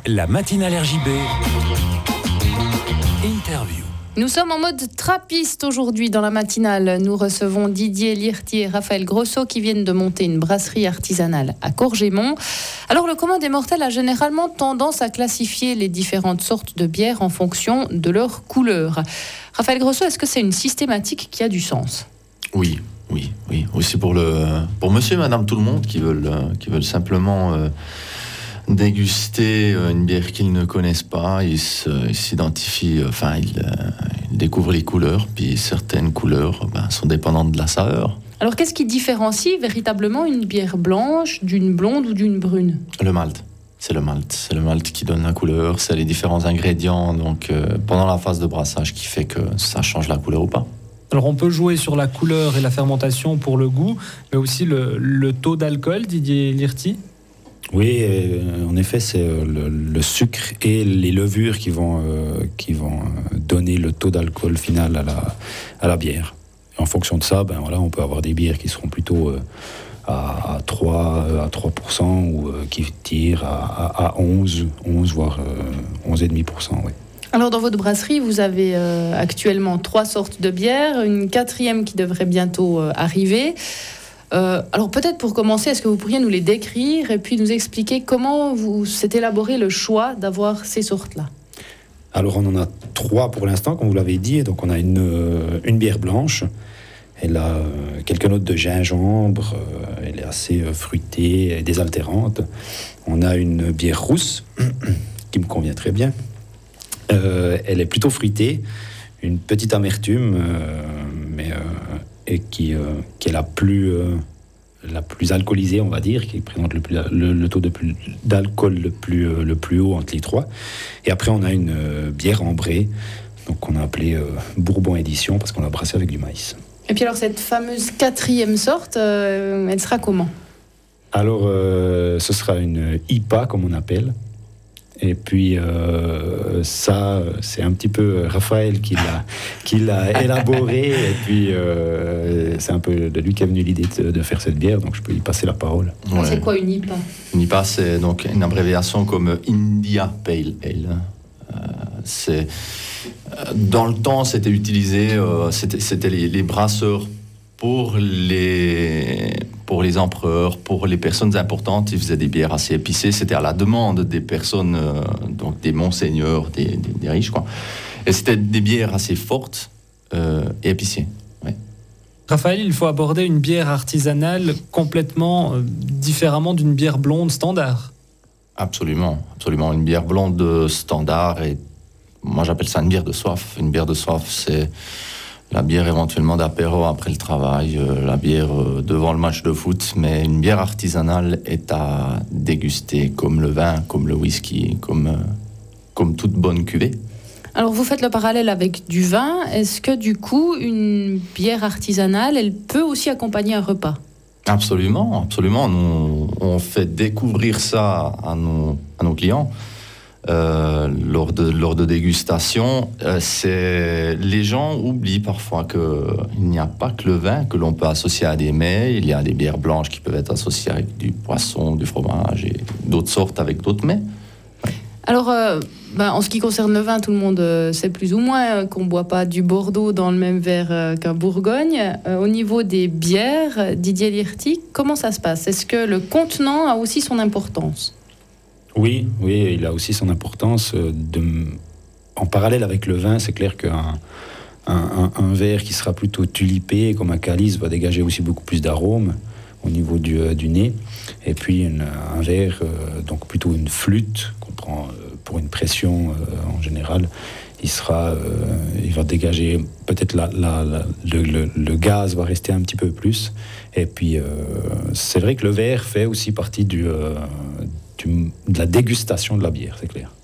La matinale RJB. Interview. Nous sommes en mode trappiste aujourd'hui dans la matinale. Nous recevons Didier Lirti et Raphaël Grosso qui viennent de monter une brasserie artisanale à Courgémont. Alors le commun des mortels a généralement tendance à classifier les différentes sortes de bières en fonction de leur couleur. Raphaël Grosso, est-ce que c'est une systématique qui a du sens ? Oui. Aussi pour monsieur et madame tout le monde qui veulent simplement déguster une bière qu'ils ne connaissent pas. Ils s'identifient, ils découvrent les couleurs, puis certaines couleurs sont dépendantes de la saveur. Alors qu'est-ce qui différencie véritablement une bière blanche d'une blonde ou d'une brune ? Le malt. C'est le malt qui donne la couleur, c'est les différents ingrédients donc, pendant la phase de brassage qui fait que ça change la couleur ou pas. Alors on peut jouer sur la couleur et la fermentation pour le goût, mais aussi le taux d'alcool, Didier Lirti ? Oui, en effet, c'est le sucre et les levures qui vont donner le taux d'alcool final à la bière. Et en fonction de ça, on peut avoir des bières qui seront plutôt à 3% ou qui tirent à 11 voire 11,5%. Oui. Alors dans votre brasserie, vous avez actuellement 3 sortes de bières, une 4e qui devrait bientôt arriver. Alors peut-être pour commencer, est-ce que vous pourriez nous les décrire et puis nous expliquer comment vous s'est élaboré le choix d'avoir ces sortes-là ? Alors on en a 3 pour l'instant, comme vous l'avez dit. Donc on a une bière blanche. Elle a quelques notes de gingembre. Elle est assez fruitée et désaltérante. On a une bière rousse qui me convient très bien. Elle est plutôt fruitée, une petite amertume, et qui est la plus alcoolisée, on va dire, qui présente le taux d'alcool le plus haut entre les 3. Et après, on a une bière ambrée, donc qu'on a appelée Bourbon Édition, parce qu'on l'a brassée avec du maïs. Et puis alors, cette fameuse 4e sorte, elle sera comment ? Alors, ce sera une IPA, comme on appelle. Et puis ça, c'est un petit peu Raphaël qui l'a élaboré. Et puis c'est un peu de lui qu'est venue l'idée de faire cette bière. Donc je peux lui passer la parole. Ouais. C'est quoi une IPA ? Une IPA, c'est donc une abréviation comme India Pale Ale. Dans le temps, c'était utilisé, c'était les brasseurs pour les empereurs, pour les personnes importantes. Ils faisaient des bières assez épicées. C'était à la demande des personnes, donc des monseigneurs, des riches, quoi. Et c'était des bières assez fortes et épicées. Ouais. Raphaël, il faut aborder une bière artisanale complètement différemment d'une bière blonde standard. Absolument. Une bière blonde standard, et moi j'appelle ça une bière de soif. Une bière de soif, c'est la bière éventuellement d'apéro après le travail, la bière devant le match de foot, mais une bière artisanale est à déguster comme le vin, comme le whisky, comme toute bonne cuvée. Alors vous faites le parallèle avec du vin. Est-ce que du coup, une bière artisanale, elle peut aussi accompagner un repas ? Absolument. Nous, on fait découvrir ça à nos clients. Lors de dégustation, les gens oublient parfois qu'il n'y a pas que le vin que l'on peut associer à des mets. Il y a des bières blanches qui peuvent être associées avec du poisson, du fromage et d'autres sortes avec d'autres mets. Ouais. Alors, en ce qui concerne le vin, tout le monde sait plus ou moins qu'on ne boit pas du Bordeaux dans le même verre qu'un Bourgogne. Au niveau des bières, Didier Lirti, comment ça se passe ? Est-ce que le contenant a aussi son importance ? Oui, il a aussi son importance. En parallèle avec le vin, c'est clair qu'un verre qui sera plutôt tulipé, comme un calice, va dégager aussi beaucoup plus d'arômes au niveau du nez. Et puis un verre, donc plutôt une flûte, qu'on prend pour une pression en général, il va dégager, peut-être le gaz va rester un petit peu plus. Et puis, c'est vrai que le verre fait aussi partie de la dégustation de la bière, c'est clair.